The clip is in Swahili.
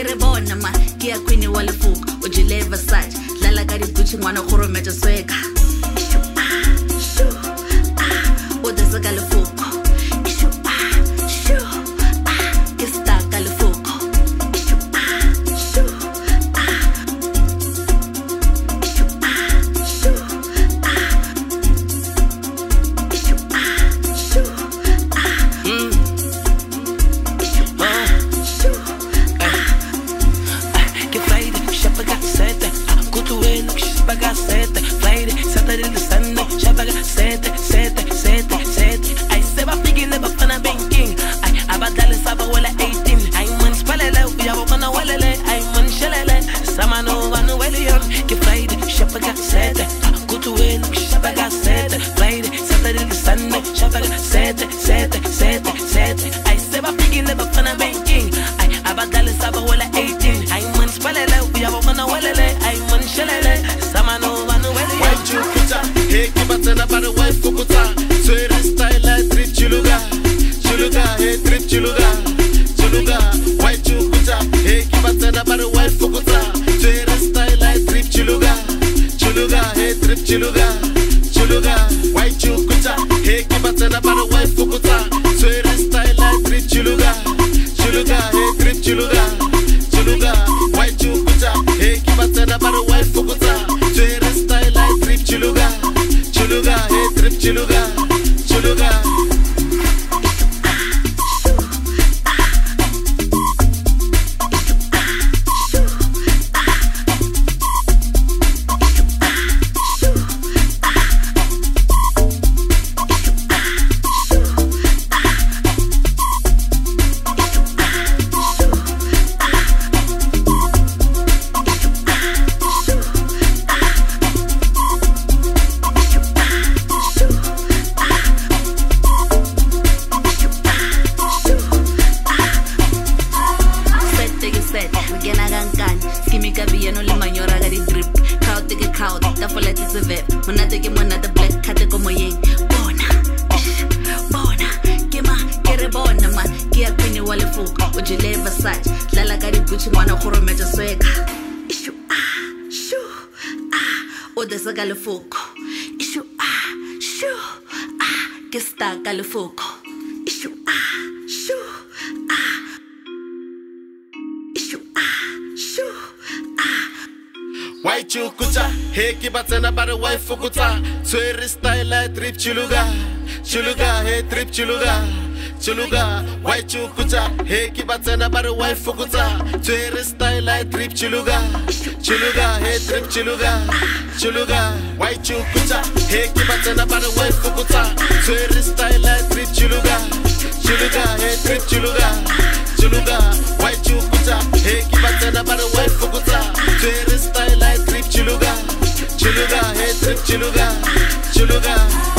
re bona ma ke ya Queen wa lefuko o jile Versace dlala ka Gucci ngwana go rometsa sweka o desa ka lefuko ke sta ka lefuko Chuluga, hey trip chuluga, white chukucha, hey kibatana bara white fukuta, twere style like trip chuluga, hey trip chuluga, white chukucha, hey kibatana bara white fukuta, twere style like trip chuluga, hey trip chuluga, white chukucha, hey kibatana bara white fukuta, twere style like trip chuluga, hey trip chuluga.